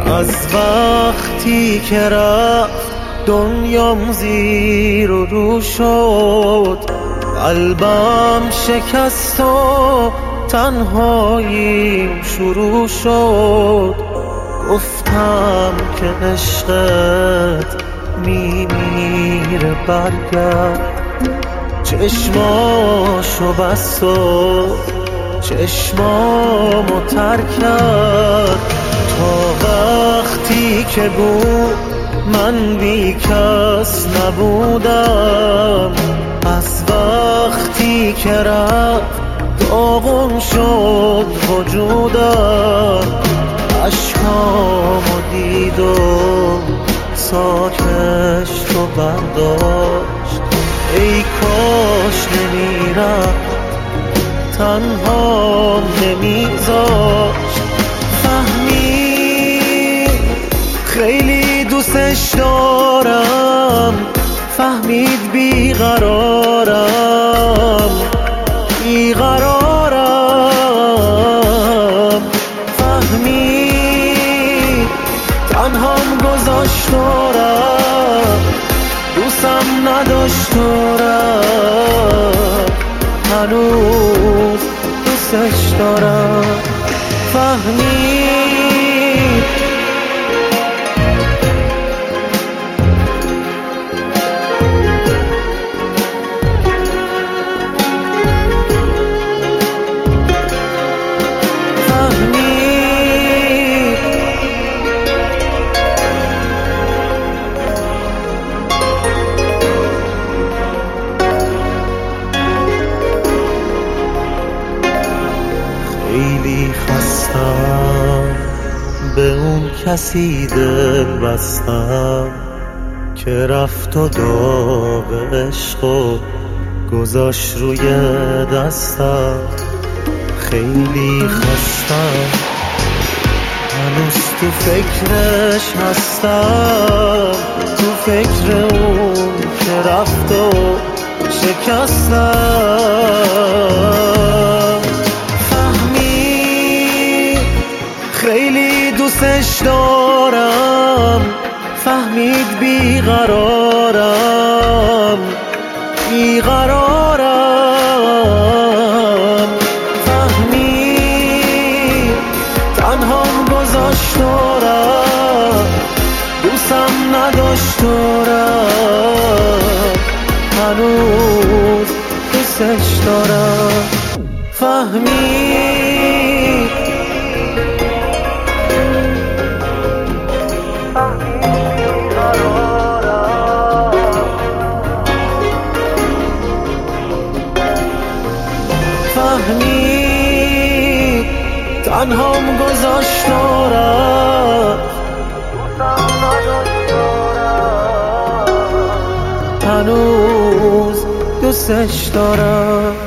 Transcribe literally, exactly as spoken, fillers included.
از وقتی که رفت دنیام زیر و رو شد، قلبم شکست و تنهاییم شروع شد. گفتم که عشقت میمیره برگرد، چشماشو بست و چشمامو تر کرد. تا وقتی که بود من بی کس نبودم، از وقتی که رفت داغون شد وجودم. عشقامو دید و ساکش رو برداشت، ای کاش نمیرفت تنها نمیذاشت. فهمید خیلی دوستش دارم، فهمید بیقرارم بیقرارم. فهمید تنهام گذاشت دارم، دوستم نداشت دارم، هنوز دوستش دارم. فهمید خیلی خستم، به اون کسی دل بستم که رفت و داغ عشق و گذاشت روی دستم. خیلی خستم، هنوز تو فکرش هستم، تو فکر اون که رفت و شکستم. خیلی دوستش دارم، فهمید بیقرارم بیقرارم. فهمید تنهام گذاشت دارم، دوستم نداشت دارم، هنوز دوستش دارم. فهمید فهمید تنهام گذاشت دارم، هنوز دوستش دارم.